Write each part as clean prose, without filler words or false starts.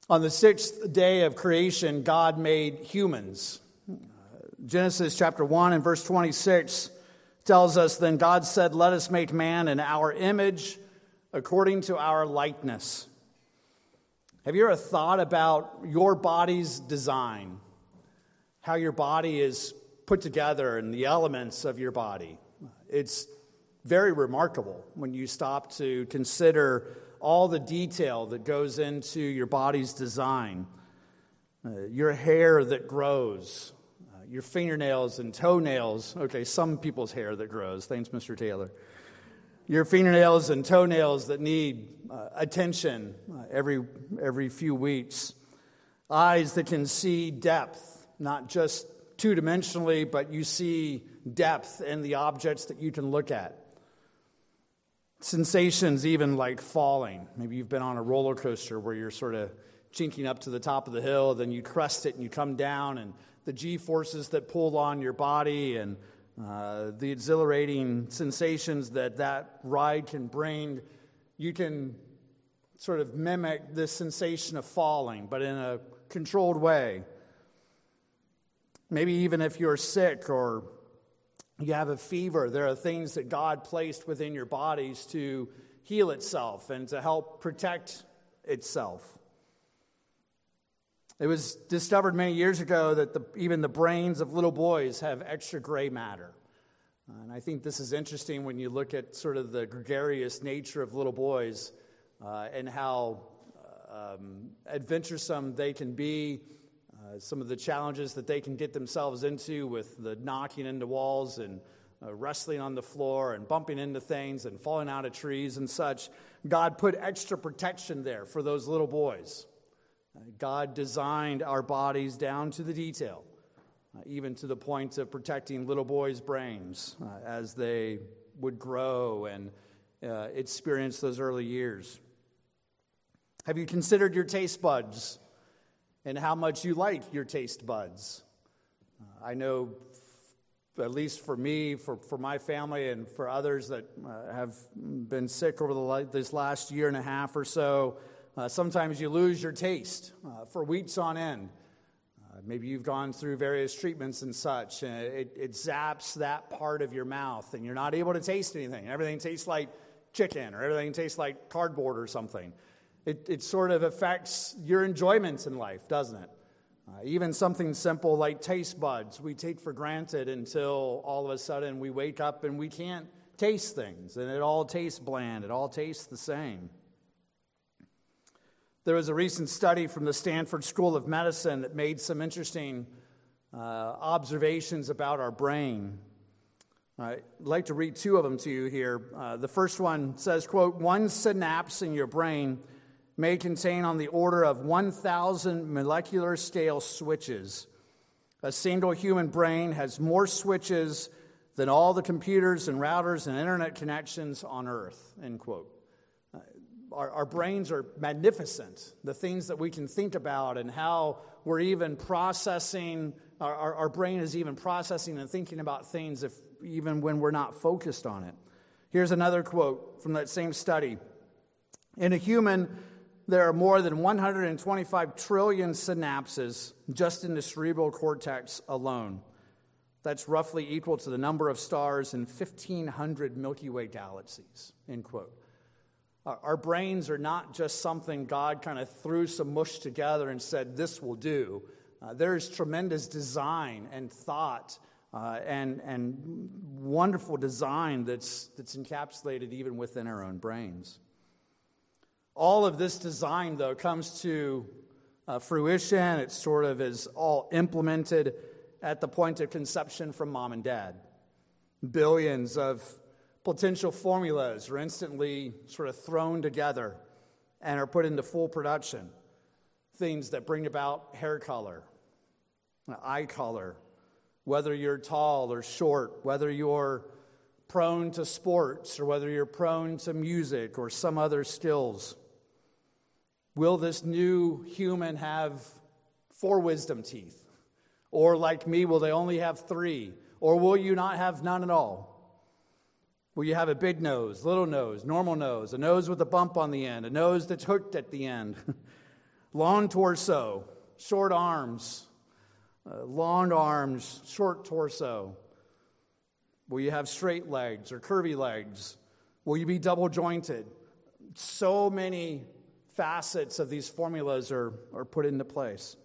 On the sixth day of creation, God made humans. Genesis chapter 1 and verse 26 tells us, "Then God said, 'Let us make man in our image, according to our likeness.'" Have you ever thought about your body's design? How your body is put together and the elements of your body? It's very remarkable when you stop to consider all the detail that goes into your body's design. Your hair that grows, your fingernails and toenails. Okay, some people's hair that grows. Thanks, Mr. Taylor. Your fingernails and toenails that need attention every few weeks. Eyes that can see depth, not just two-dimensionally, but you see depth in the objects that you can look at. Sensations even like falling. Maybe you've been on a roller coaster where you're sort of chinking up to the top of the hill, then you crest it and you come down, and the G-forces that pull on your body and the exhilarating sensations that ride can bring, you can sort of mimic this sensation of falling, but in a controlled way. Maybe even if you're sick or you have a fever, there are things that God placed within your bodies to heal itself and to help protect itself. It was discovered many years ago that even the brains of little boys have extra gray matter. And I think this is interesting when you look at sort of the gregarious nature of little boys and how adventuresome they can be, some of the challenges that they can get themselves into with the knocking into walls and wrestling on the floor and bumping into things and falling out of trees and such. God put extra protection there for those little boys. God designed our bodies down to the detail, even to the point of protecting little boys' brains as they would grow and experience those early years. Have you considered your taste buds and how much you like your taste buds? I know, at least for me, for my family, and for others that have been sick over this last year and a half or so, sometimes you lose your taste for weeks on end. Maybe you've gone through various treatments and such, and it zaps that part of your mouth, and you're not able to taste anything. Everything tastes like chicken, or everything tastes like cardboard or something. It sort of affects your enjoyment in life, doesn't it? Even something simple like taste buds, we take for granted until all of a sudden we wake up and we can't taste things, and it all tastes bland, it all tastes the same. There was a recent study from the Stanford School of Medicine that made some interesting observations about our brain. I'd like to read two of them to you here. The first one says, quote, "One synapse in your brain may contain on the order of 1,000 molecular scale switches. A single human brain has more switches than all the computers and routers and internet connections on Earth," end quote. Our brains are magnificent, the things that we can think about and how we're even processing, our brain is even processing and thinking about things even when we're not focused on it. Here's another quote from that same study. "In a human, there are more than 125 trillion synapses just in the cerebral cortex alone. That's roughly equal to the number of stars in 1,500 Milky Way galaxies," end quote. Our brains are not just something God kind of threw some mush together and said, "This will do." There's tremendous design and thought and wonderful design that's encapsulated even within our own brains. All of this design, though, comes to fruition. It sort of is all implemented at the point of conception from mom and dad. Billions of potential formulas are instantly sort of thrown together and are put into full production. Things that bring about hair color, eye color, whether you're tall or short, whether you're prone to sports or whether you're prone to music or some other skills. Will this new human have 4 wisdom teeth? Or like me, will they only have 3? Or will you not have none at all? Will you have a big nose, little nose, normal nose, a nose with a bump on the end, a nose that's hooked at the end? long torso, short arms, long arms, short torso. Will you have straight legs or curvy legs? Will you be double jointed? So many facets of these formulas are put into place.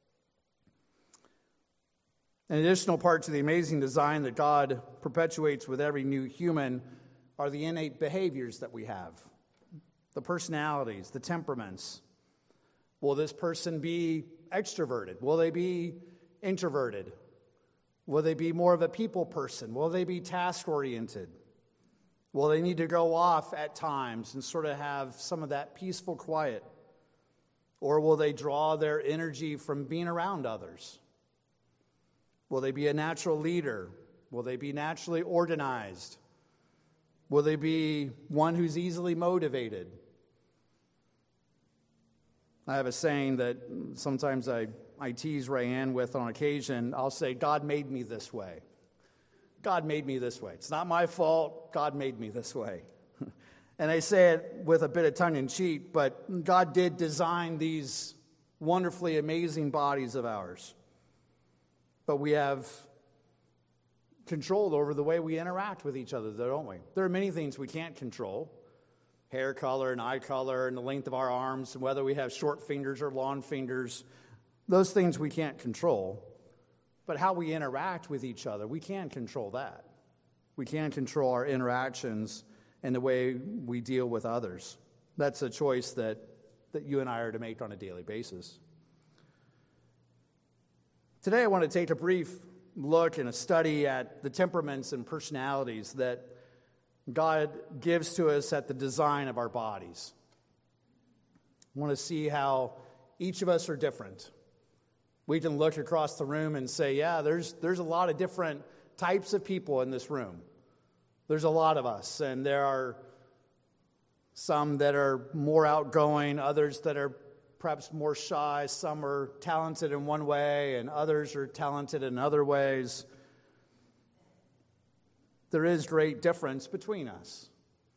An additional part to the amazing design that God perpetuates with every new human are the innate behaviors that we have, the personalities, the temperaments. Will this person be extroverted? Will they be introverted? Will they be more of a people person? Will they be task-oriented? Will they need to go off at times and sort of have some of that peaceful quiet? Or will they draw their energy from being around others? Will they be a natural leader? Will they be naturally organized? Will they be one who's easily motivated? I have a saying that sometimes I tease Rayanne with on occasion. I'll say, God made me this way. God made me this way. It's not my fault. God made me this way. And I say it with a bit of tongue-in-cheek, but God did design these wonderfully amazing bodies of ours. But we have control over the way we interact with each other, don't we? There are many things we can't control. Hair color and eye color and the length of our arms, and whether we have short fingers or long fingers. Those things we can't control. But how we interact with each other, we can control that. We can control our interactions and the way we deal with others. That's a choice that you and I are to make on a daily basis. Today I want to take a brief look and a study at the temperaments and personalities that God gives to us at the design of our bodies. I want to see how each of us are different. We can look across the room and say, yeah, there's a lot of different types of people in this room. There's a lot of us, and there are some that are more outgoing, others that are perhaps more shy, some are talented in one way, and others are talented in other ways. There is great difference between us.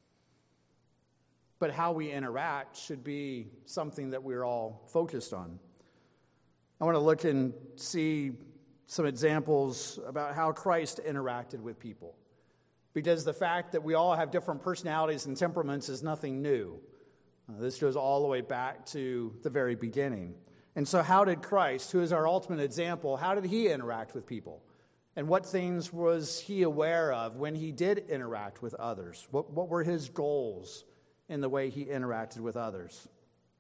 But how we interact should be something that we're all focused on. I want to look and see some examples about how Christ interacted with people. Because the fact that we all have different personalities and temperaments is nothing new. This goes all the way back to the very beginning. And so how did Christ, who is our ultimate example, how did he interact with people? And what things was he aware of when he did interact with others? What were his goals in the way he interacted with others?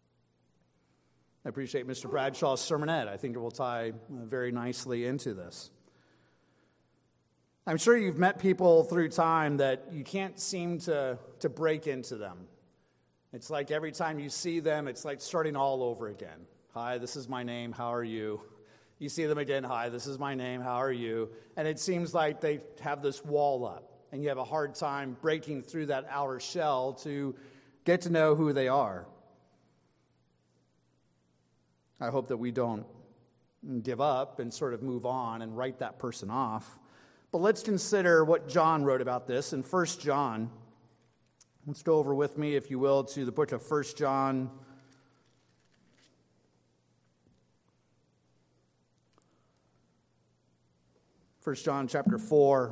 I appreciate Mr. Bradshaw's sermonette. I think it will tie very nicely into this. I'm sure you've met people through time that you can't seem to break into them. It's like every time you see them, it's like starting all over again. Hi, this is my name, how are you? You see them again, hi, this is my name, how are you? And it seems like they have this wall up, and you have a hard time breaking through that outer shell to get to know who they are. I hope that we don't give up and sort of move on and write that person off. But let's consider what John wrote about this in 1 John. Let's go over with me, if you will, to the book of 1 John. 1 John chapter 4.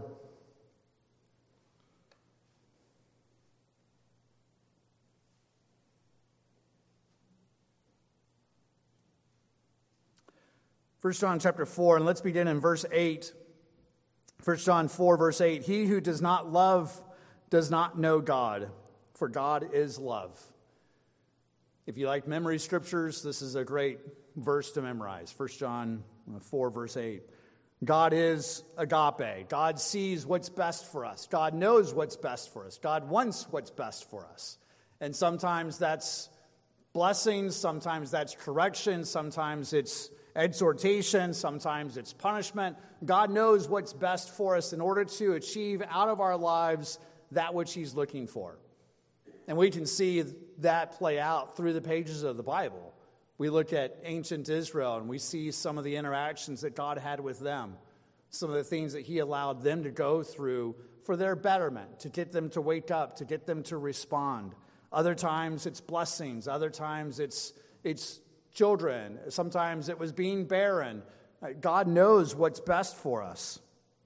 First John chapter 4, and let's begin in verse 8. 1 John 4, verse 8. He who does not love does not know God, for God is love. If you like memory scriptures, this is a great verse to memorize. 1 John 4, verse 8. God is agape. God sees what's best for us. God knows what's best for us. God wants what's best for us. And sometimes that's blessings, sometimes that's correction, sometimes it's exhortation, sometimes it's punishment. God knows what's best for us in order to achieve out of our lives that which he's looking for. And we can see that play out through the pages of the Bible. We look at ancient Israel and we see some of the interactions that God had with them, some of the things that he allowed them to go through for their betterment, to get them to wake up, to get them to respond. Other times it's blessings. Other times it's children. Sometimes it was being barren. God knows what's best for us.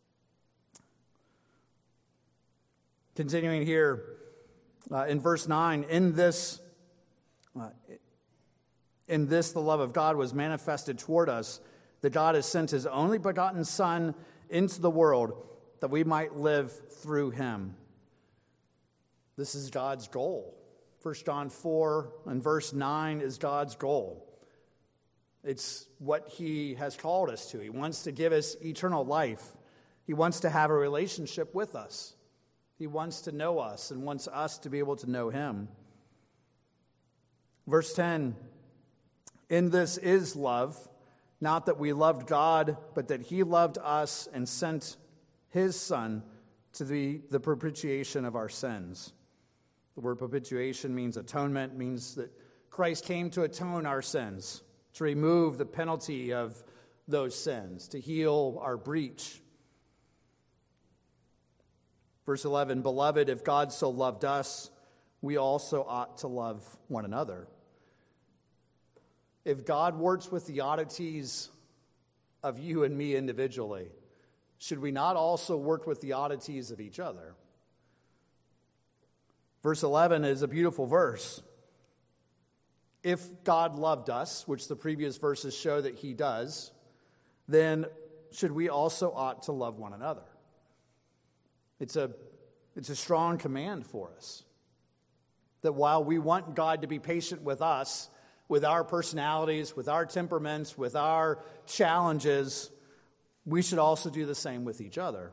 Continuing here in verse 9, in this the love of God was manifested toward us, that God has sent his only begotten Son into the world that we might live through him. This is God's goal. 1 John 4 and verse 9 is God's goal. It's what he has called us to. He wants to give us eternal life. He wants to have a relationship with us. He wants to know us and wants us to be able to know him. Verse 10, in this is love, not that we loved God, but that he loved us and sent his Son to be the propitiation of our sins. The word propitiation means atonement, means that Christ came to atone our sins, to remove the penalty of those sins, to heal our breach. Verse 11, beloved, if God so loved us, we also ought to love one another. If God works with the oddities of you and me individually, should we not also work with the oddities of each other? Verse 11 is a beautiful verse. If God loved us, which the previous verses show that he does, then should we also ought to love one another? It's a strong command for us. That while we want God to be patient with us, with our personalities, with our temperaments, with our challenges, we should also do the same with each other.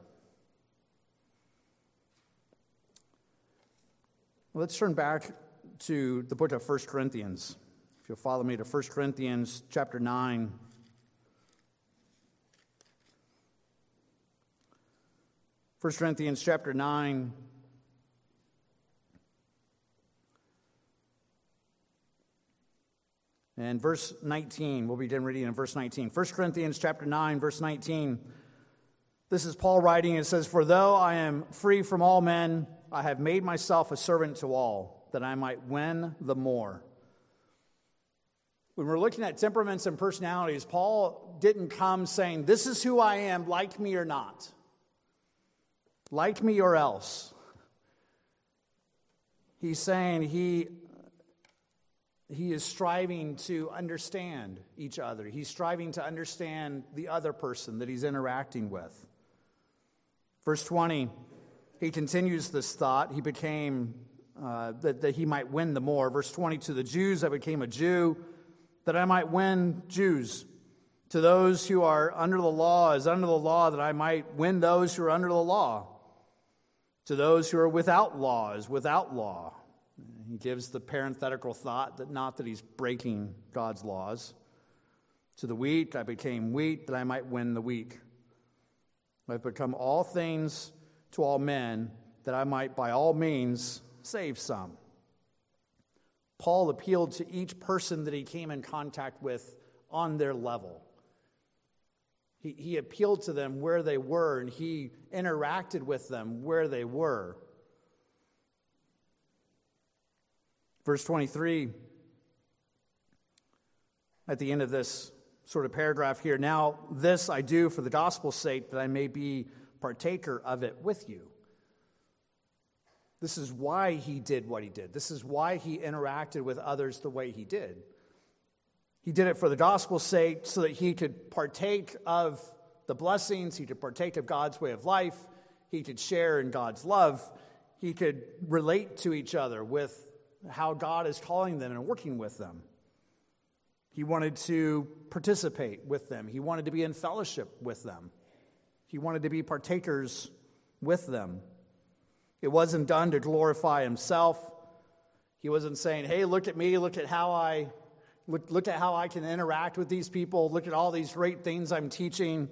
Let's turn back to the book of 1 Corinthians. If you'll follow me to 1 Corinthians chapter 9. 1 Corinthians chapter 9. And verse 19, we'll begin reading in verse 19. 1 Corinthians chapter 9, verse 19. This is Paul writing. It says, for though I am free from all men, I have made myself a servant to all, that I might win the more. When we're looking at temperaments and personalities, Paul didn't come saying, this is who I am, like me or not. Like me or else. He's saying he is striving to understand each other. He's striving to understand the other person that he's interacting with. Verse 20, he continues this thought. He became, that he might win the more. Verse 20, to the Jews I became a Jew, that I might win Jews. To those who are under the law, as under the law, that I might win those who are under the law. To those who are without law, as without law. He gives the parenthetical thought that not that he's breaking God's laws. To the weak I became weak, that I might win the weak. I've become all things to all men, that I might by all means save some. Paul appealed to each person that he came in contact with on their level. He appealed to them where they were, and he interacted with them where they were. Verse 23, at the end of this sort of paragraph here, now this I do for the gospel's sake, that I may be partaker of it with you. This is why he did what he did. This is why he interacted with others the way he did. He did it for the gospel's sake so that he could partake of the blessings, he could partake of God's way of life, he could share in God's love, he could relate to each other with how God is calling them and working with them. He wanted to participate with them. He wanted to be in fellowship with them. He wanted to be partakers with them. It wasn't done to glorify himself. He wasn't saying, hey, look at me, look at how I can interact with these people, look at all these great things I'm teaching.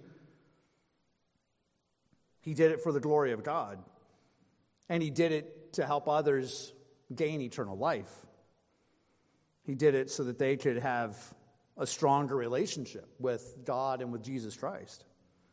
He did it for the glory of God. And he did it to help others gain eternal life. He did it so that they could have a stronger relationship with God and with Jesus Christ.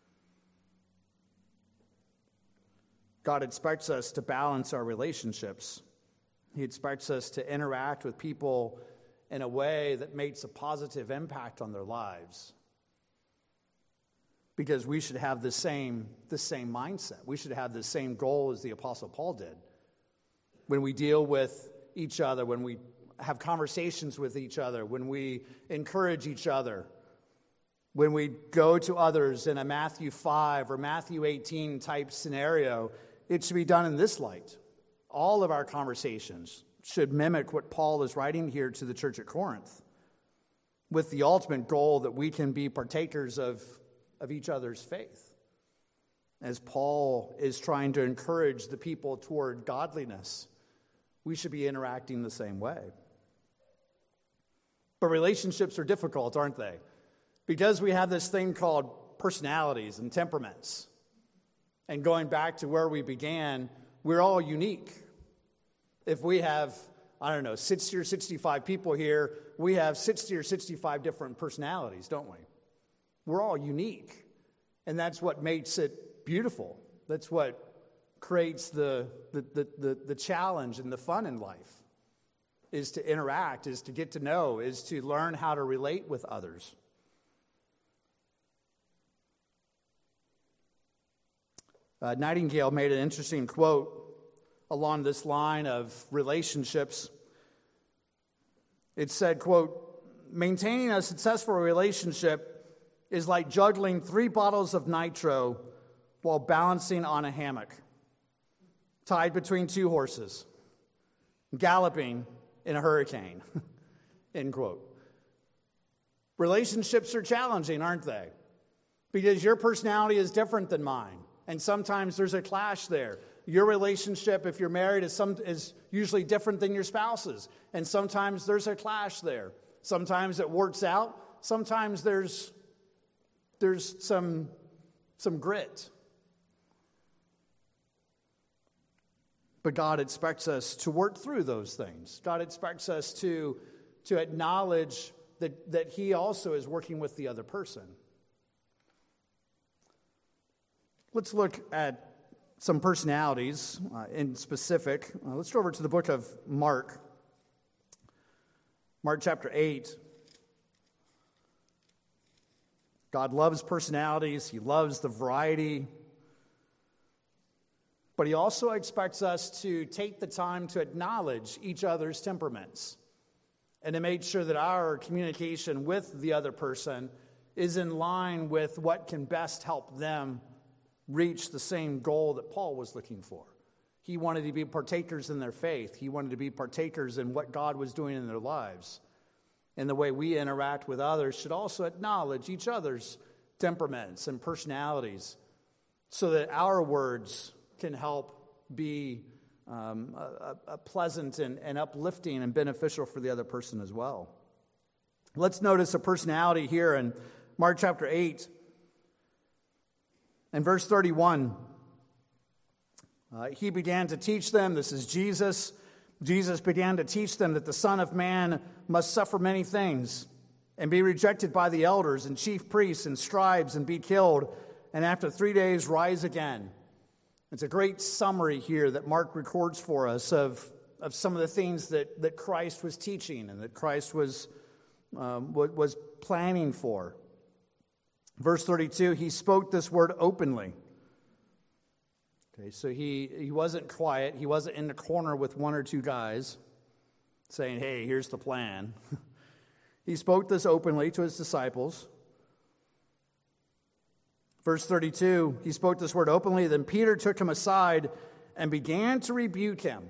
God expects us to balance our relationships. He expects us to interact with people in a way that makes a positive impact on their lives. Because we should have the same mindset. We should have the same goal as the Apostle Paul did. When we deal with each other, when we have conversations with each other, when we encourage each other, when we go to others in a Matthew 5 or Matthew 18 type scenario, it should be done in this light. All of our conversations should mimic what Paul is writing here to the church at Corinth, with the ultimate goal that we can be partakers of each other's faith. As Paul is trying to encourage the people toward godliness, we should be interacting the same way. But relationships are difficult, aren't they? Because we have this thing called personalities and temperaments. And going back to where we began, we're all unique. If we have, 60 or 65 people here, we have 60 or 65 different personalities, don't we? We're all unique. And that's what makes it beautiful. That's what creates the challenge and the fun in life, is to interact, is to get to know, is to learn how to relate with others. Nightingale made an interesting quote along this line of relationships. It said, quote, "Maintaining a successful relationship is like juggling 3 bottles of nitro while balancing on a hammock, tied between 2 horses, galloping in a hurricane." End quote. Relationships are challenging, aren't they? Because your personality is different than mine. And sometimes there's a clash there. Your relationship, if you're married, is usually different than your spouse's. And sometimes there's a clash there. Sometimes it works out. Sometimes there's some grit. But God expects us to work through those things. God expects us to acknowledge that He also is working with the other person. Let's look at some personalities in specific. Let's go over to the book of Mark. Mark chapter 8. God loves personalities. He loves the variety. But He also expects us to take the time to acknowledge each other's temperaments and to make sure that our communication with the other person is in line with what can best help them reach the same goal that Paul was looking for. He wanted to be partakers in their faith. He wanted to be partakers in what God was doing in their lives. And the way we interact with others should also acknowledge each other's temperaments and personalities so that our words can help be a pleasant and uplifting and beneficial for the other person as well. Let's notice a personality here in Mark chapter 8. In verse 31, He began to teach them, this is Jesus. Jesus began to teach them that the Son of Man must suffer many things and be rejected by the elders and chief priests and scribes and be killed, and after 3 days rise again. It's a great summary here that Mark records for us of some of the things that Christ was teaching and that Christ was planning for. Verse 32, He spoke this word openly. Okay, so he wasn't quiet. He wasn't in the corner with 1 or 2 guys saying, hey, here's the plan. He spoke this openly to His disciples. Verse 32, He spoke this word openly. Then Peter took Him aside and began to rebuke Him.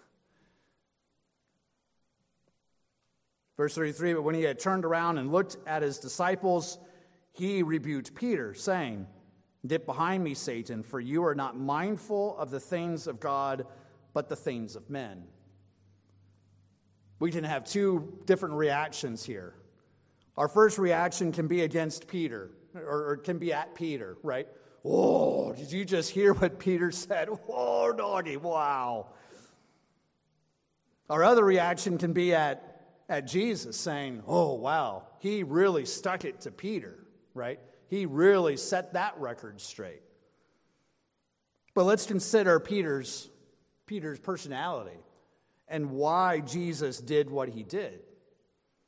Verse 33, but when He had turned around and looked at His disciples, He rebuked Peter, saying, get behind me, Satan, for you are not mindful of the things of God, but the things of men. We can have 2 different reactions here. Our first reaction can be against Peter, or can be at Peter, right? Oh, did you just hear what Peter said? Oh, doggy, wow. Our other reaction can be at Jesus, saying, oh, wow, he really stuck it to Peter, right? He really set that record straight. But let's consider Peter's personality and why Jesus did what He did.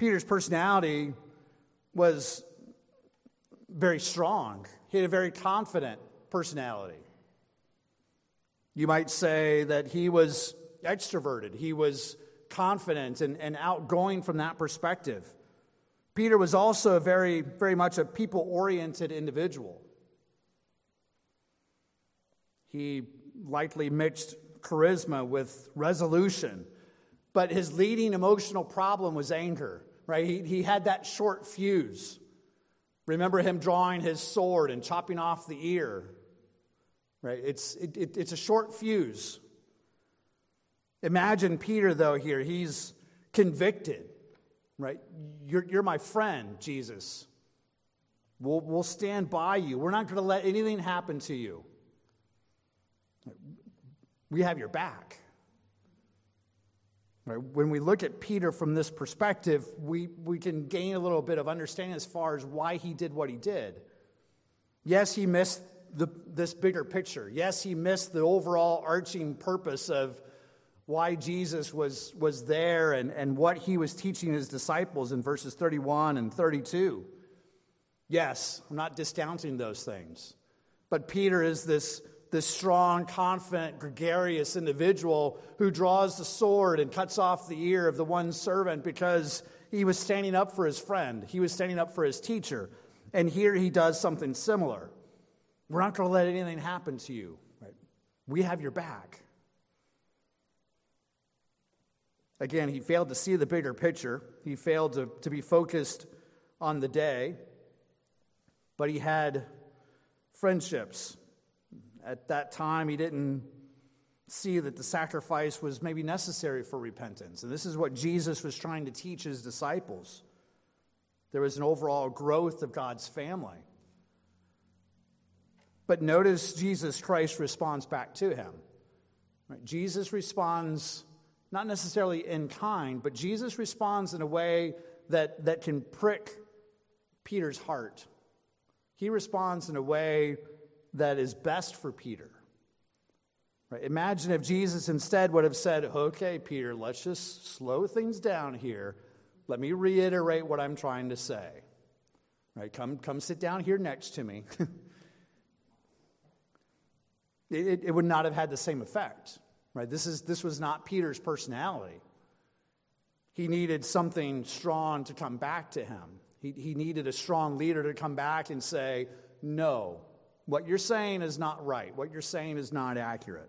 Peter's personality was very strong. He had a very confident personality. You might say that he was extroverted. He was confident and outgoing from that perspective. Peter was also very, very much a people-oriented individual. He likely mixed charisma with resolution, but his leading emotional problem was anger, right? He had that short fuse. Remember him drawing his sword and chopping off the ear, right? It's a short fuse. Imagine Peter, though, here. He's convicted, right? You're my friend, Jesus. We'll stand by you. We're not going to let anything happen to you. We have your back. Right? When we look at Peter from this perspective, we can gain a little bit of understanding as far as why he did what he did. Yes, he missed this bigger picture. Yes, he missed the overall arching purpose of why Jesus was there and what he was teaching his disciples in verses 31 and 32. Yes, I'm not discounting those things. But Peter is this strong, confident, gregarious individual who draws the sword and cuts off the ear of the one servant because he was standing up for his friend. He was standing up for his teacher. And here he does something similar. We're not going to let anything happen to you. Right? We have your back. Again, he failed to see the bigger picture. He failed to be focused on the day. But he had friendships. At that time, he didn't see that the sacrifice was maybe necessary for repentance. And this is what Jesus was trying to teach his disciples. There was an overall growth of God's family. But notice Jesus Christ responds back to him. Right? Jesus responds not necessarily in kind, but Jesus responds in a way that can prick Peter's heart. He responds in a way that is best for Peter. Right? Imagine if Jesus instead would have said, okay, Peter, let's just slow things down here. Let me reiterate what I'm trying to say. Right? Come sit down here next to me. It would not have had the same effect. Right? This was not Peter's personality. He needed something strong to come back to him. He needed a strong leader to come back and say, no, what you're saying is not right. What you're saying is not accurate.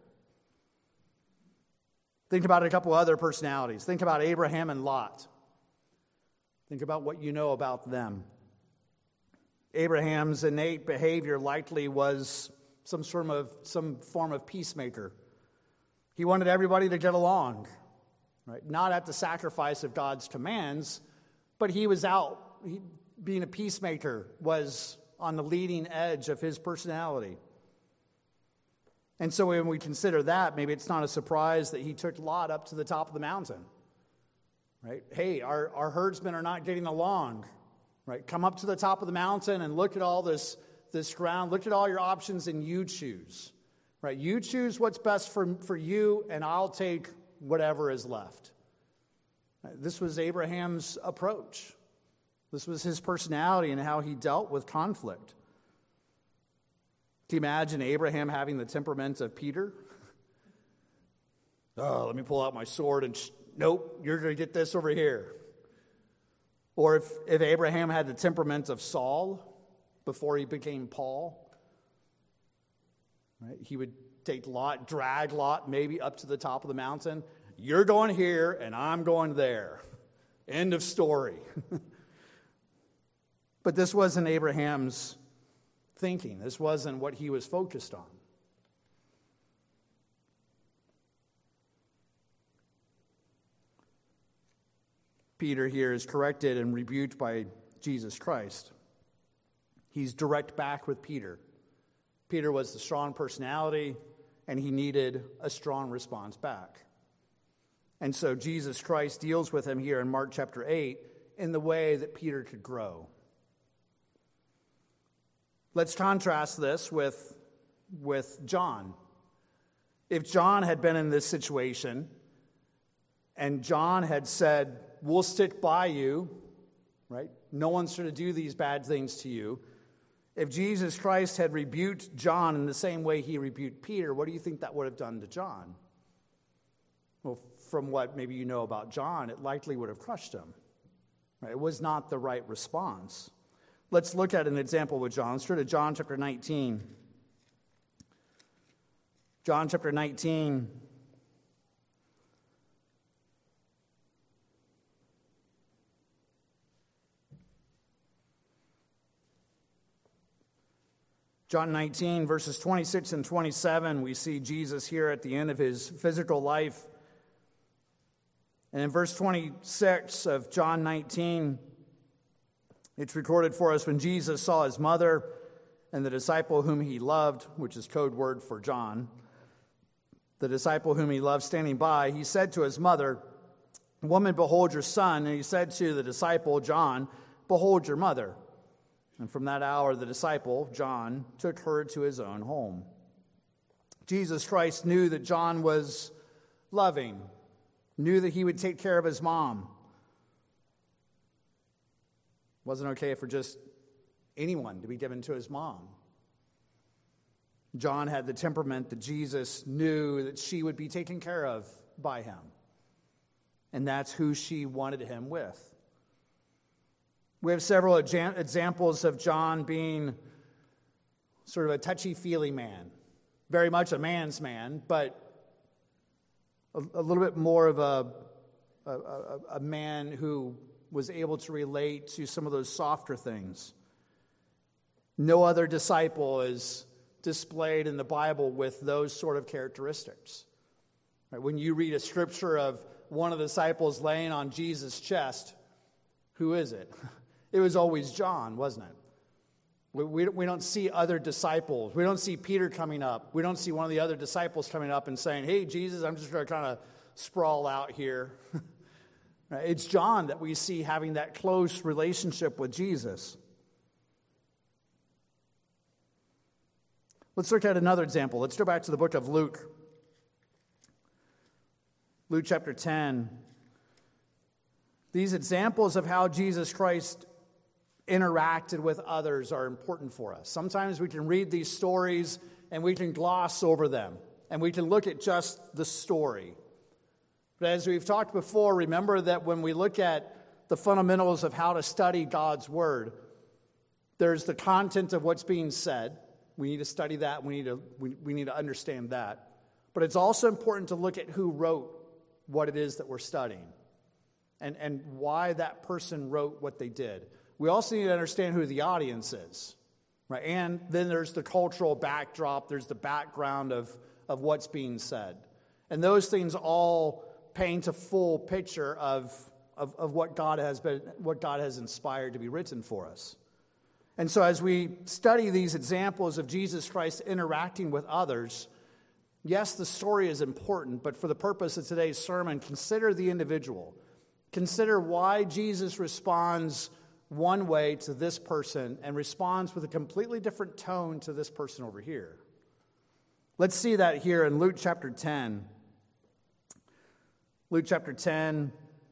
Think about a couple other personalities. Think about Abraham and Lot. Think about what you know about them. Abraham's innate behavior likely was some form of peacemaker. He wanted everybody to get along, right? Not at the sacrifice of God's commands, but he was out. Being a peacemaker was on the leading edge of his personality. And so when we consider that, maybe it's not a surprise that he took Lot up to the top of the mountain. Right? Hey, our herdsmen are not getting along. Right? Come up to the top of the mountain and look at all this ground. Look at all your options and you choose. Right? You choose what's best for you, and I'll take whatever is left. This was Abraham's approach. This was his personality and how he dealt with conflict. Can you imagine Abraham having the temperament of Peter? Oh, let me pull out my sword and nope, you're going to get this over here. Or if Abraham had the temperament of Saul before he became Paul, right? He would take Lot, drag Lot maybe up to the top of the mountain. You're going here and I'm going there. End of story. But this wasn't Abraham's thinking. This wasn't what he was focused on. Peter here is corrected and rebuked by Jesus Christ. He's direct back with Peter. Peter was the strong personality, and he needed a strong response back. And so Jesus Christ deals with him here in Mark chapter 8 in the way that Peter could grow. Let's contrast this with John. If John had been in this situation and John had said, we'll stick by you right? No one's going to do these bad things to you. If Jesus Christ had rebuked John in the same way he rebuked Peter, what do you think that would have done to John? Well, from what maybe you know about John, it likely would have crushed him. Right? It was not the right response. Let's look at an example with John. Let's turn to John chapter 19. John chapter 19. John 19, verses 26 and 27, we see Jesus here at the end of his physical life. And in verse 26 of John 19, it's recorded for us, when Jesus saw his mother and the disciple whom he loved, which is code word for John, the disciple whom he loved standing by, he said to his mother, "Woman, behold your son." And he said to the disciple, John, "Behold your mother." And from that hour, the disciple, John, took her to his own home. Jesus Christ knew that John was loving, knew that he would take care of his mom. It wasn't okay for just anyone to be given to his mom. John had the temperament that Jesus knew that she would be taken care of by him. And that's who she wanted him with. We have several examples of John being sort of a touchy-feely man, very much a man's man, but a little bit more of a man who was able to relate to some of those softer things. No other disciple is displayed in the Bible with those sort of characteristics. When you read a scripture of one of the disciples laying on Jesus' chest, who is it? It was always John, wasn't it? We don't see other disciples. We don't see Peter coming up. We don't see one of the other disciples coming up and saying, "Hey, Jesus, I'm just going to kind of sprawl out here." It's John that we see having that close relationship with Jesus. Let's look at another example. Let's go back to the book of Luke. Luke chapter 10. These examples of how Jesus Christ interacted with others are important for us. Sometimes we can read these stories and we can gloss over them and we can look at just the story. But as we've talked before, remember that when we look at the fundamentals of how to study God's Word, there's the content of what's being said. We need to study that. We need to understand that. But it's also important to look at who wrote what it is that we're studying and why that person wrote what they did. We also need to understand who the audience is, right? And then there's the cultural backdrop. There's the background of what's being said. And those things all paint a full picture of what God has inspired to be written for us. And so as we study these examples of Jesus Christ interacting with others, yes, the story is important, but for the purpose of today's sermon, consider the individual. Consider why Jesus responds one way to this person and responds with a completely different tone to this person over here. Let's see that here in Luke chapter 10. Luke chapter 10,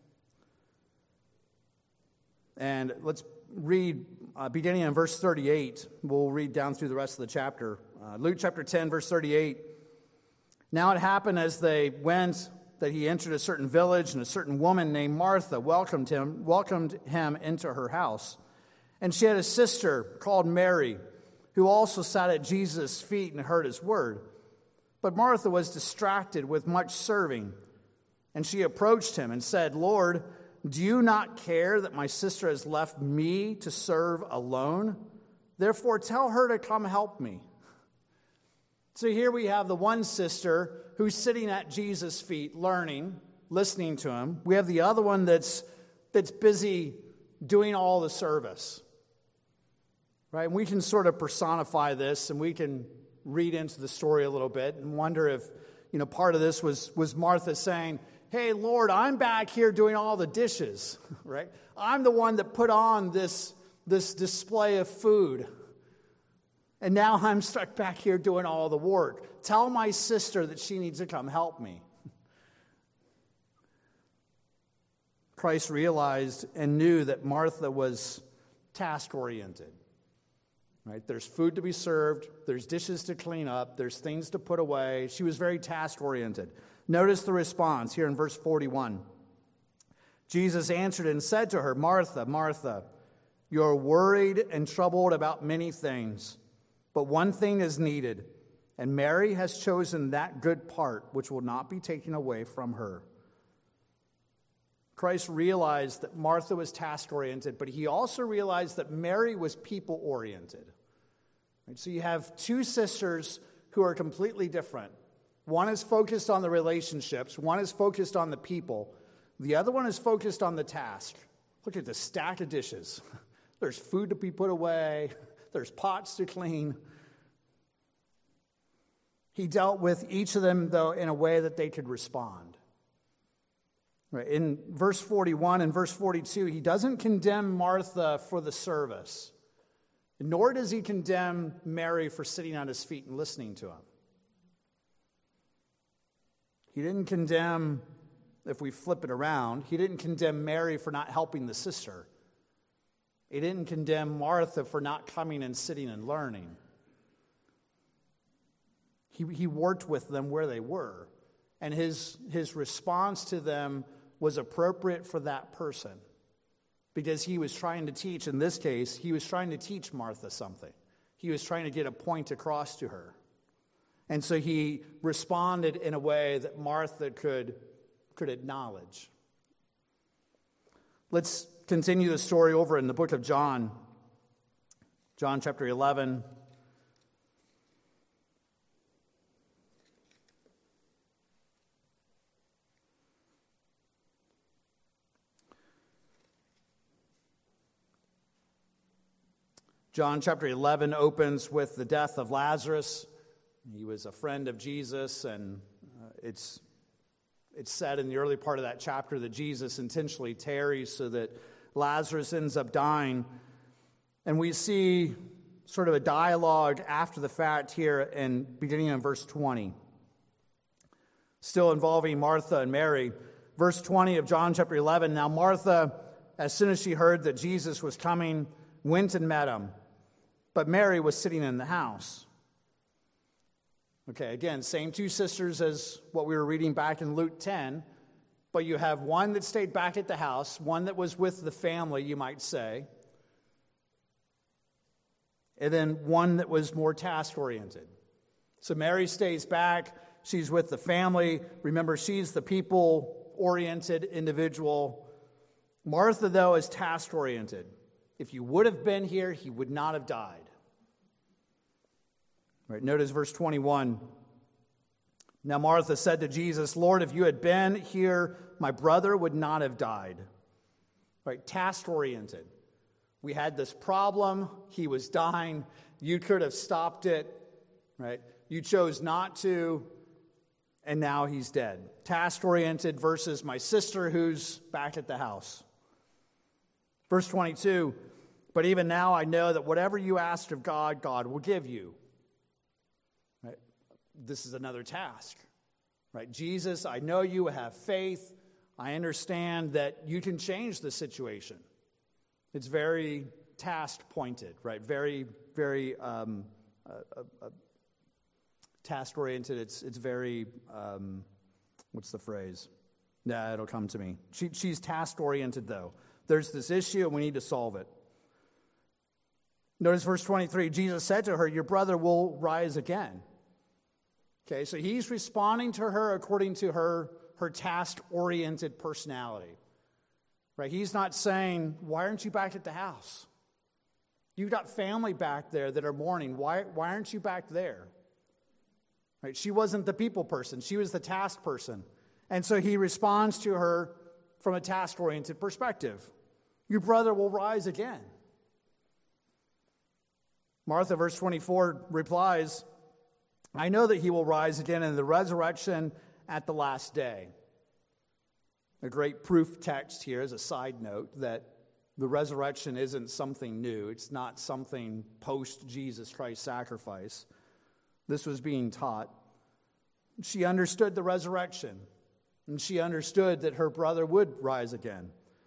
and let's read beginning in verse 38. We'll read down through the rest of the chapter. Luke chapter 10, verse 38. Now it happened as they went that he entered a certain village, and a certain woman named Martha welcomed him into her house. And she had a sister called Mary, who also sat at Jesus' feet and heard his word. But Martha was distracted with much serving. And she approached him and said, "Lord, do you not care that my sister has left me to serve alone? Therefore, tell her to come help me." So here we have the one sister who's sitting at Jesus' feet, learning, listening to him. We have the other one that's busy doing all the service. Right? And we can sort of personify this, and we can read into the story a little bit and wonder if, part of this was Martha saying, "Hey, Lord, I'm back here doing all the dishes," right? I'm the one that put on this display of food. And now I'm stuck back here doing all the work. Tell my sister that she needs to come help me. Christ realized and knew that Martha was task-oriented. Right? There's food to be served, there's dishes to clean up, there's things to put away. She was very task-oriented. Notice the response here in verse 41. Jesus answered and said to her, Martha, Martha, you're worried and troubled about many things, but one thing is needed, and Mary has chosen that good part which will not be taken away from her. Christ realized that Martha was task-oriented, but he also realized that Mary was people-oriented. Right? So you have two sisters who are completely different. One is focused on the relationships. One is focused on the people. The other one is focused on the task. Look at the stack of dishes. There's food to be put away. There's pots to clean. He dealt with each of them, though, in a way that they could respond. Right. In verse 41 and verse 42, he doesn't condemn Martha for the service, nor does he condemn Mary for sitting on his feet and listening to him. He didn't condemn, if we flip it around, he didn't condemn Mary for not helping the sister. He didn't condemn Martha for not coming and sitting and learning. He worked with them where they were, and his response to them was appropriate for that person, because he was trying to teach, in this case, he was trying to teach Martha something. He was trying to get a point across to her. And so he responded in a way that Martha could acknowledge. Let's continue the story over in the book of John. John chapter 11. John chapter 11 opens with the death of Lazarus. He was a friend of Jesus, and it's said in the early part of that chapter that Jesus intentionally tarries so that Lazarus ends up dying. And we see sort of a dialogue after the fact here, and beginning in verse 20. Still involving Martha and Mary. Verse 20 of John chapter 11, now Martha, as soon as she heard that Jesus was coming, went and met him. But Mary was sitting in the house. Okay, again, same two sisters as what we were reading back in Luke 10, but you have one that stayed back at the house, one that was with the family, you might say, and then one that was more task-oriented. So Mary stays back, she's with the family. Remember, she's the people-oriented individual. Martha, though, is task-oriented. If you would have been here, he would not have died. Right, notice verse 21. Now Martha said to Jesus, Lord, if you had been here, my brother would not have died. Right, task-oriented. We had this problem. He was dying. You could have stopped it. Right? You chose not to, and now he's dead. Task-oriented versus my sister who's back at the house. Verse 22. But even now I know that whatever you ask of God, God will give you. Right? This is another task. Right? Jesus, I know you have faith. I understand that you can change the situation. It's very task-pointed, right? Very, very task-oriented. It's very, what's the phrase? Nah, it'll come to me. She's task-oriented, though. There's this issue, and we need to solve it. Notice verse 23, Jesus said to her, your brother will rise again. Okay, so he's responding to her according to her task-oriented personality. Right? He's not saying, why aren't you back at the house? You've got family back there that are mourning. Why aren't you back there? Right? She wasn't the people person. She was the task person. And so he responds to her from a task-oriented perspective. Your brother will rise again. Martha, verse 24, replies, I know that he will rise again in the resurrection at the last day. A great proof text here as a side note that the resurrection isn't something new. It's not something post-Jesus Christ sacrifice. This was being taught. She understood the resurrection, and she understood that her brother would rise again.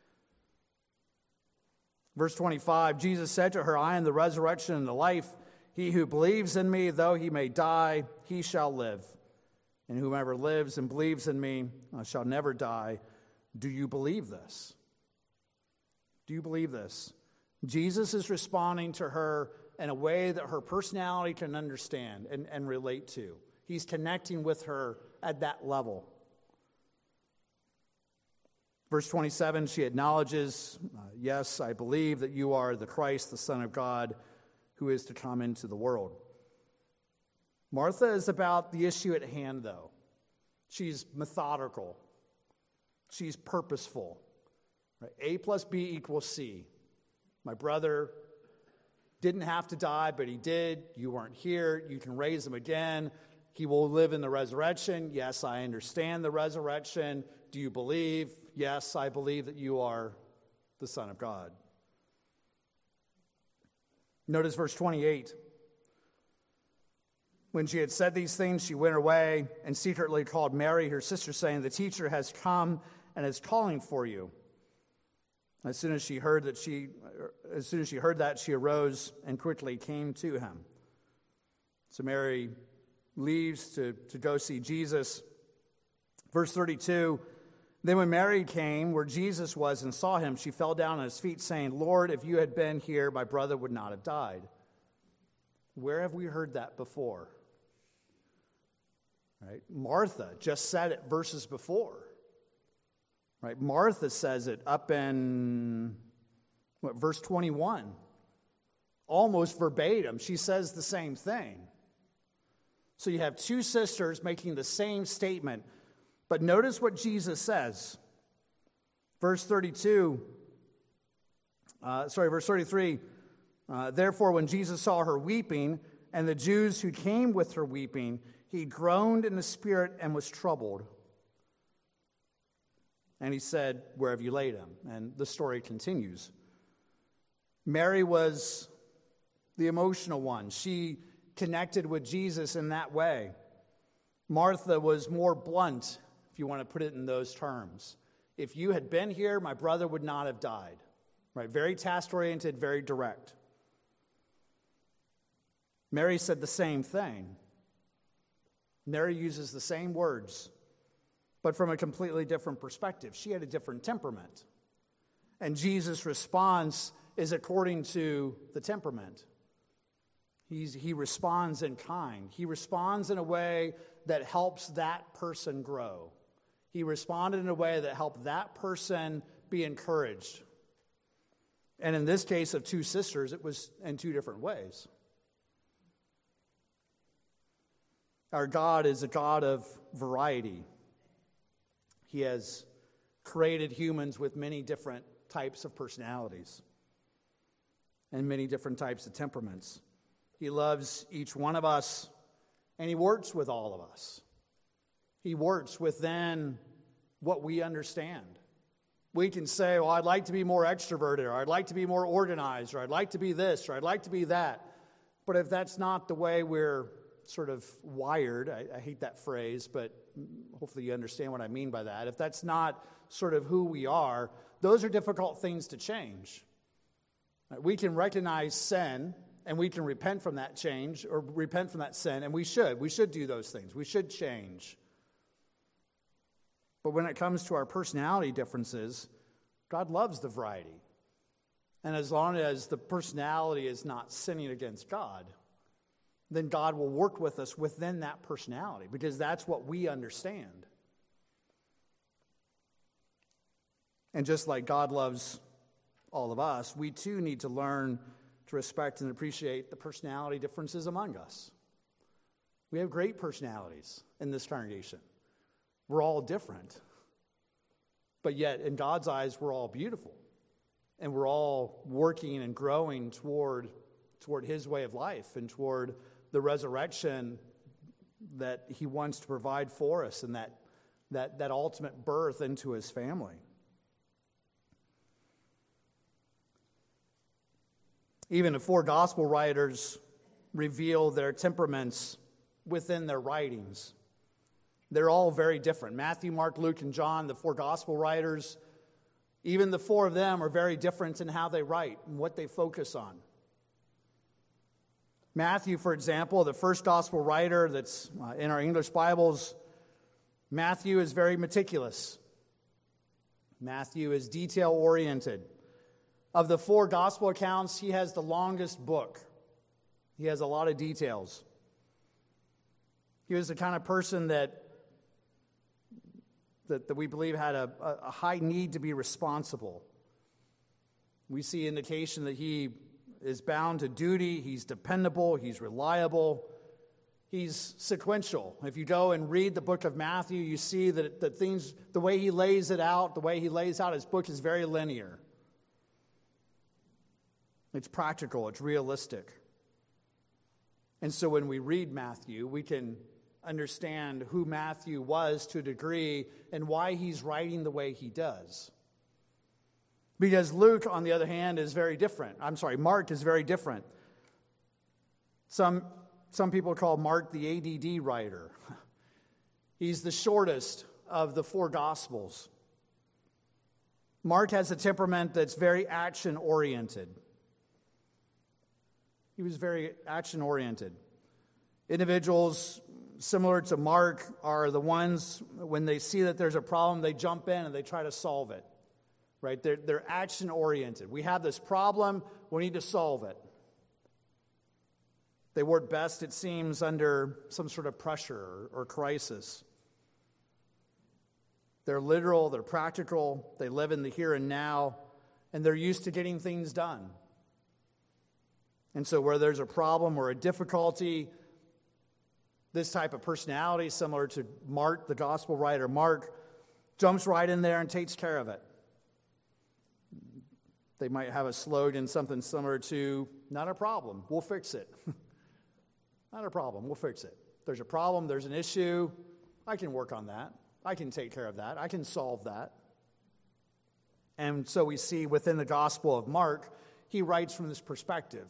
Verse 25, Jesus said to her, I am the resurrection and the life. He who believes in me, though he may die, he shall live. And whomever lives and believes in me shall never die. Do you believe this? Do you believe this? Jesus is responding to her in a way that her personality can understand and relate to. He's connecting with her at that level. Verse 27, she acknowledges, yes, I believe that you are the Christ, the Son of God, who is to come into the world. Martha is about the issue at hand, though. She's methodical. She's purposeful. Right? A plus B equals C. My brother didn't have to die, but he did. You weren't here. You can raise him again. He will live in the resurrection. Yes, I understand the resurrection. Do you believe? Yes, I believe that you are the Son of God. Notice verse 28. When she had said these things, she went away and secretly called Mary, her sister, saying, the teacher has come and is calling for you. As soon as she heard that, she arose and quickly came to him. So Mary leaves to go see Jesus. Verse 32, then when Mary came where Jesus was and saw him, she fell down at his feet, saying, Lord, if you had been here, my brother would not have died. Where have we heard that before? Right? Martha just said it verses before. Right? Martha says it up in verse 21. Almost verbatim, she says the same thing. So you have two sisters making the same statement. But notice what Jesus says. Verse 33. Therefore, when Jesus saw her weeping, and the Jews who came with her weeping, he groaned in the spirit and was troubled. And he said, where have you laid him? And the story continues. Mary was the emotional one. She connected with Jesus in that way. Martha was more blunt, if you want to put it in those terms. If you had been here, my brother would not have died. Right? Very task-oriented, very direct. Mary said the same thing. Mary uses the same words, but from a completely different perspective. She had a different temperament. And Jesus' response is according to the temperament. He responds in kind. He responds in a way that helps that person grow. He responded in a way that helped that person be encouraged. And in this case of two sisters, it was in two different ways. Our God is a God of variety. He has created humans with many different types of personalities and many different types of temperaments. He loves each one of us, and he works with all of us. He works within what we understand. We can say, well, I'd like to be more extroverted, or I'd like to be more organized, or I'd like to be this, or I'd like to be that. But if that's not the way we're sort of wired, I hate that phrase, but hopefully you understand what I mean by that. If that's not sort of who we are, those are difficult things to change. We can recognize sin, and we can repent from that change, or repent from that sin, and we should. We should do those things. We should change. But when it comes to our personality differences, God loves the variety. And as long as the personality is not sinning against God, then God will work with us within that personality, because that's what we understand. And just like God loves all of us, we too need to learn to respect and appreciate the personality differences among us. We have great personalities in this congregation. We're all different. But yet, in God's eyes, we're all beautiful. And we're all working and growing toward his way of life and toward the resurrection that he wants to provide for us, and that ultimate birth into his family. Even the four gospel writers reveal their temperaments within their writings. They're all very different. Matthew, Mark, Luke, and John, the four gospel writers, Even the four of them are very different in how they write and what they focus on. Matthew, for example, the first gospel writer that's in our English Bibles, Matthew is very meticulous. Matthew is detail-oriented. Of the four gospel accounts, he has the longest book. He has a lot of details. He was the kind of person that we believe had a high need to be responsible. We see indication that he is bound to duty, he's dependable, he's reliable, he's sequential. If you go and read the book of Matthew, you see that things, the way he lays it out, the way he lays out his book is very linear. It's practical, it's realistic. And so when we read Matthew, we can understand who Matthew was to a degree and why he's writing the way he does. Because Luke, on the other hand, is very different. Mark is very different. Some people call Mark the ADD writer. He's the shortest of the four Gospels. Mark has a temperament that's very action-oriented. He was very action-oriented. Individuals similar to Mark are the ones, when they see that there's a problem, they jump in and they try to solve it. Right? They're action-oriented. We have this problem, we need to solve it. They work best, it seems, under some sort of pressure or crisis. They're literal, they're practical, they live in the here and now, and they're used to getting things done. And so where there's a problem or a difficulty, this type of personality, similar to Mark, the gospel writer Mark, jumps right in there and takes care of it. They might have a slogan, something similar to, not a problem, we'll fix it. Not a problem, we'll fix it. There's a problem, there's an issue, I can work on that. I can take care of that. I can solve that. And so we see within the Gospel of Mark, he writes from this perspective.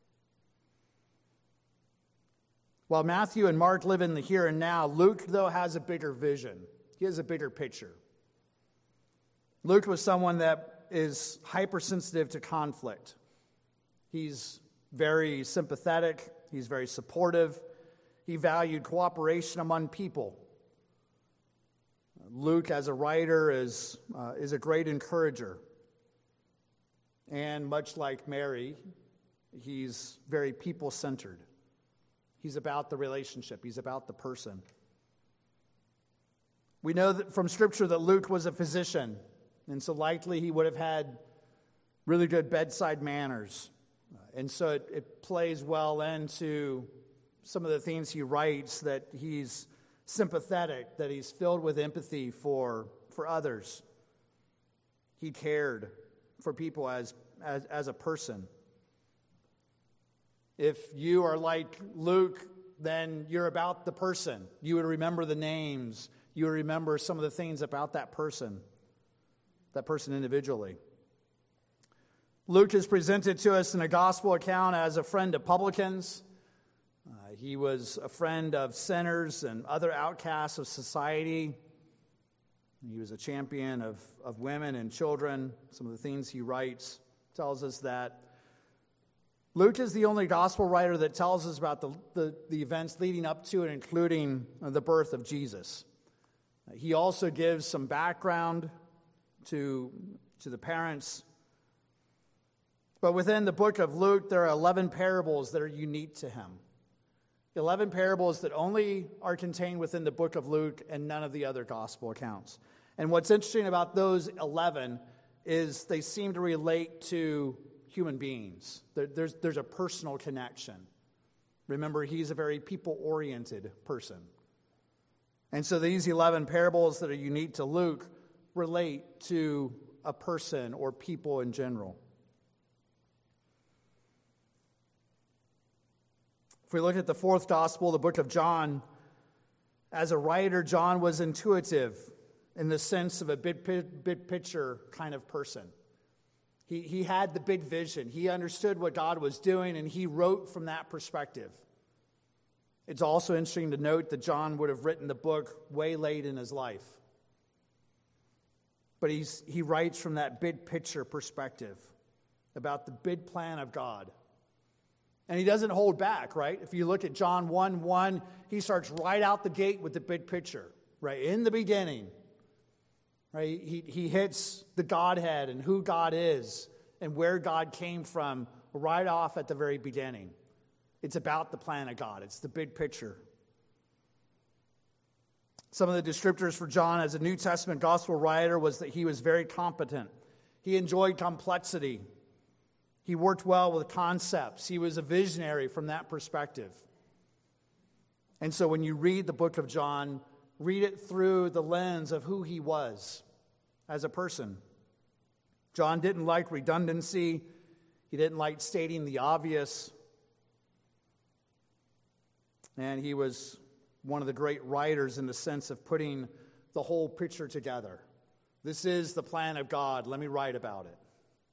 While Matthew and Mark live in the here and now, Luke, though, has a bigger vision. He has a bigger picture. Luke was someone that is hypersensitive to conflict. He's very sympathetic. He's very supportive. He valued cooperation among people. Luke, as a writer, is a great encourager. And much like Mary, he's very people-centered. He's about the relationship. He's about the person. We know that from Scripture that Luke was a physician, and so likely he would have had really good bedside manners. And so it plays well into some of the things he writes, that he's sympathetic, that he's filled with empathy for others. He cared for people as a person. If you are like Luke, then you're about the person. You would remember the names. You would remember some of the things about that person individually. Luke is presented to us in a gospel account as a friend of publicans. He was a friend of sinners and other outcasts of society. He was a champion of women and children. Some of the things he writes tells us that. Luke is the only gospel writer that tells us about the events leading up to and including the birth of Jesus. He also gives some background to the parents. But within the book of Luke, there are 11 parables that are unique to him. 11 parables that only are contained within the book of Luke and none of the other gospel accounts. And what's interesting about those 11 is they seem to relate to human beings. There's a personal connection. Remember, he's a very people-oriented person. And so these 11 parables that are unique to Luke relate to a person or people in general. If we look at the fourth gospel, the book of John, as a writer, John was intuitive in the sense of a big picture kind of person. He had the big vision. He understood what God was doing, and he wrote from that perspective. It's also interesting to note that John would have written the book way late in his life. but he writes from that big picture perspective about the big plan of God. And he doesn't hold back, right? If you look at John 1:1, he starts right out the gate with the big picture, right? In the beginning, right? He hits the Godhead and who God is and where God came from right off at the very beginning. It's about the plan of God. It's the big picture. Some of the descriptors for John as a New Testament gospel writer was that he was very competent. He enjoyed complexity. He worked well with concepts. He was a visionary from that perspective. And so when you read the book of John, read it through the lens of who he was as a person. John didn't like redundancy. He didn't like stating the obvious. And he was one of the great writers in the sense of putting the whole picture together. This is the plan of God. Let me write about it.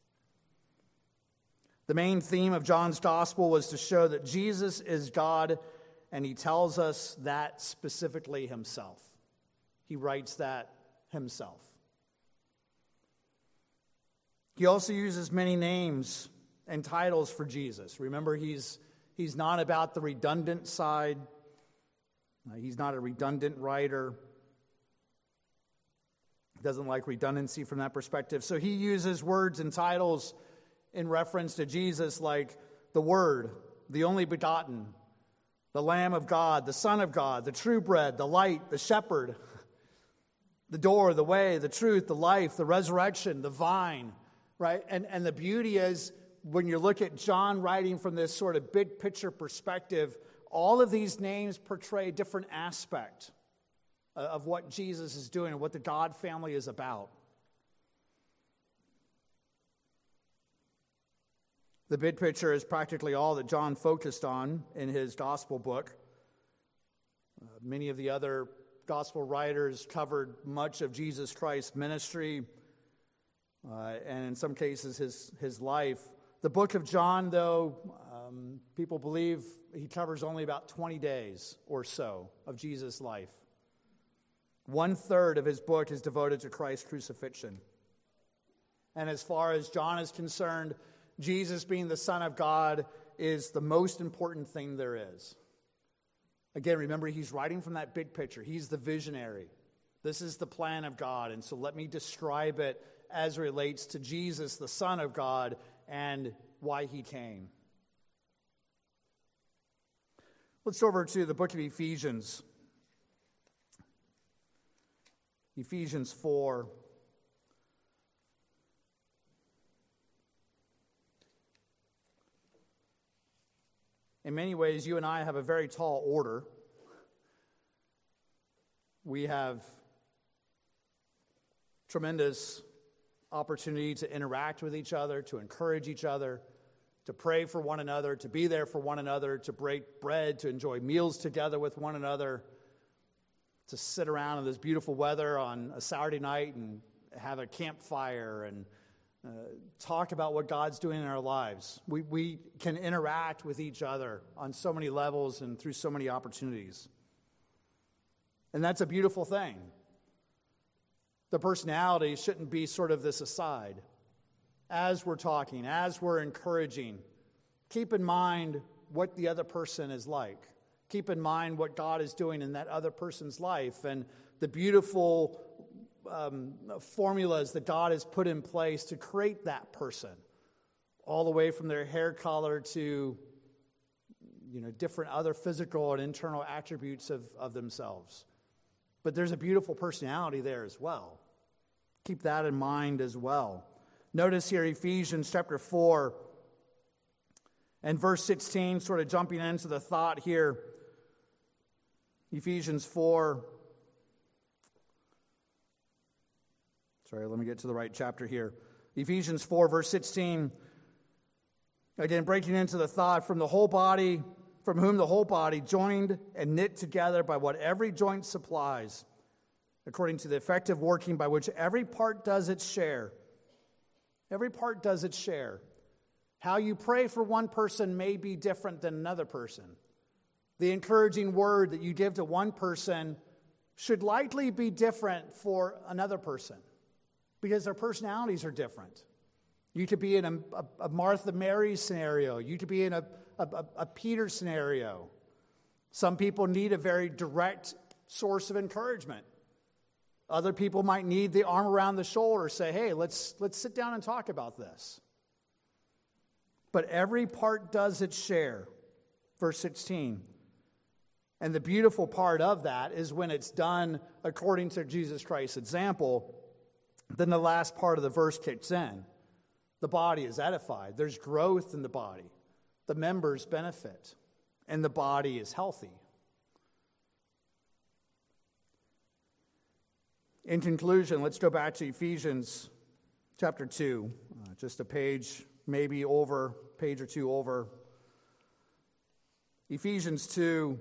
The main theme of John's gospel was to show that Jesus is God, and he tells us that specifically himself. He writes that himself. He also uses many names and titles for Jesus. Remember, he's not about the redundant side. He's not a redundant writer. He doesn't like redundancy from that perspective. So he uses words and titles in reference to Jesus like the Word, the only begotten, the Lamb of God, the Son of God, the true bread, the light, the shepherd, the door, the way, the truth, the life, the resurrection, the vine, right? And the beauty is when you look at John writing from this sort of big picture perspective, all of these names portray a different aspect of what Jesus is doing and what the God family is about. The big picture is practically all that John focused on in his gospel book. Many of the other gospel writers covered much of Jesus Christ's ministry and in some cases his life. The book of John, though, people believe he covers only about 20 days or so of Jesus' life. 1/3 of his book is devoted to Christ's crucifixion. And as far as John is concerned, Jesus being the Son of God is the most important thing there is. Again, remember, he's writing from that big picture. He's the visionary. This is the plan of God. And so let me describe it as it relates to Jesus, the Son of God, and why he came. Let's go over to the book of Ephesians. Ephesians 4. In many ways, you and I have a very tall order. We have tremendous opportunity to interact with each other, to encourage each other, to pray for one another, to be there for one another, to break bread, to enjoy meals together with one another, to sit around in this beautiful weather on a Saturday night and have a campfire and talk about what God's doing in our lives. We can interact with each other on so many levels and through so many opportunities. And that's a beautiful thing. The personality shouldn't be sort of this aside. As we're talking, as we're encouraging, keep in mind what the other person is like. Keep in mind what God is doing in that other person's life and the beautiful formulas that God has put in place to create that person, all the way from their hair color to different other physical and internal attributes of themselves. But there's a beautiful personality there as well. Keep that in mind as well. Notice here Ephesians chapter 4 and verse 16, sort of jumping into the thought here. Ephesians 4. Sorry, let me get to the right chapter here. Ephesians 4, verse 16. Again, breaking into the thought, from whom the whole body, joined and knit together by what every joint supplies, according to the effective working by which every part does its share. Every part does its share. How you pray for one person may be different than another person. The encouraging word that you give to one person should likely be different for another person. because their personalities are different. You could be in a Martha Mary scenario. You could be in a Peter scenario. Some people need a very direct source of encouragement. Other people might need the arm around the shoulder, say, hey, let's sit down and talk about this. But every part does its share. Verse 16. And the beautiful part of that is when it's done according to Jesus Christ's example, then the last part of the verse kicks in. The body is edified. There's growth in the body. The members benefit. And the body is healthy. In conclusion, let's go back to Ephesians chapter 2. Just a page, maybe over, page or two over. Ephesians 2.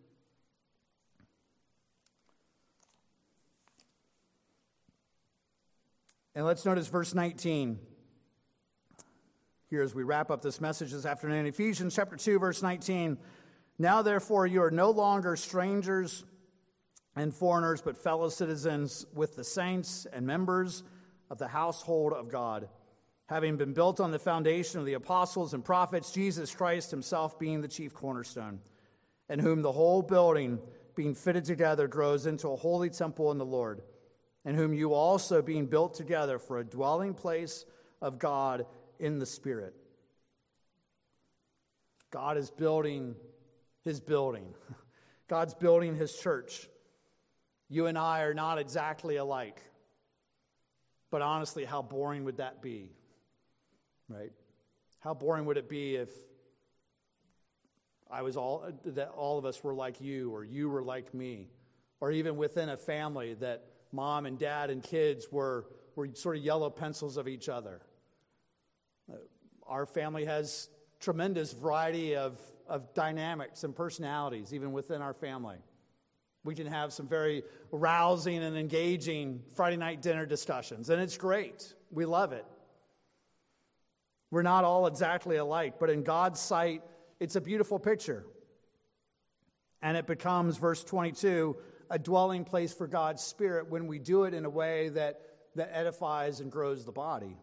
And let's notice verse 19. Here as we wrap up this message this afternoon. Ephesians chapter 2, verse 19. Now therefore you are no longer strangers and foreigners, but fellow citizens with the saints and members of the household of God, having been built on the foundation of the apostles and prophets, Jesus Christ himself being the chief cornerstone, in whom the whole building, being fitted together, grows into a holy temple in the Lord, in whom you also being built together for a dwelling place of God in the Spirit. God is building his building. God's building his church. You and I are not exactly alike. But honestly, how boring would that be? Right? How boring would it be if that all of us were like you, or you were like me, or even within a family that mom and dad and kids were sort of yellow pencils of each other. Our family has tremendous variety of dynamics and personalities, even within our family. We can have some very rousing and engaging Friday night dinner discussions, and it's great. We love it. We're not all exactly alike, but in God's sight, it's a beautiful picture. And it becomes, verse 22, a dwelling place for God's Spirit when we do it in a way that edifies and grows the body.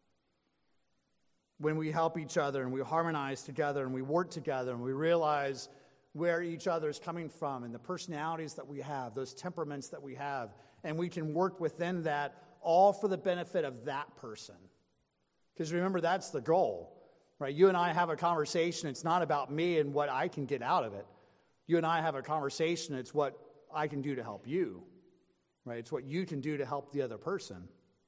When we help each other and we harmonize together and we work together and we realize where each other is coming from and the personalities that we have, those temperaments that we have, and we can work within that all for the benefit of that person. Because remember, that's the goal, right? You and I have a conversation. It's not about me and what I can get out of it. You and I have a conversation. It's what I can do to help you, right? It's what you can do to help the other person.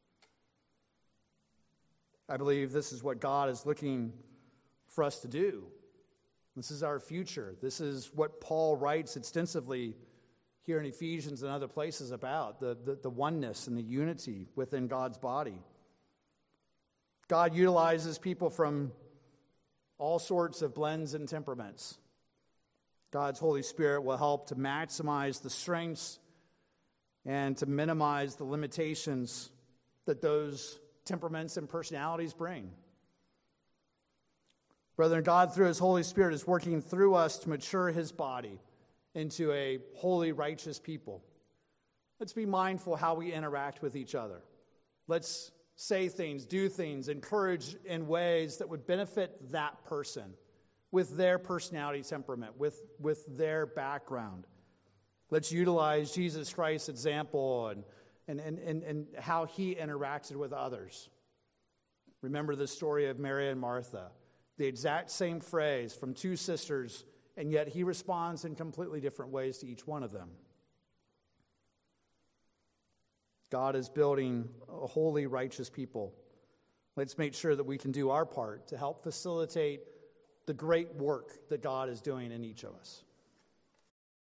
I believe this is what God is looking for us to do. This is our future. This is what Paul writes extensively here in Ephesians and other places about, the oneness and the unity within God's body. God utilizes people from all sorts of blends and temperaments. God's Holy Spirit will help to maximize the strengths and to minimize the limitations that those temperaments and personalities bring. Brethren, God, through his Holy Spirit, is working through us to mature his body into a holy, righteous people. Let's be mindful how we interact with each other. Let's say things, do things, encourage in ways that would benefit that person with their personality temperament, with their background. Let's utilize Jesus Christ's example and how he interacted with others. Remember the story of Mary and Martha. The exact same phrase from two sisters, and yet he responds in completely different ways to each one of them. God is building a holy, righteous people. Let's make sure that we can do our part to help facilitate the great work that God is doing in each of us.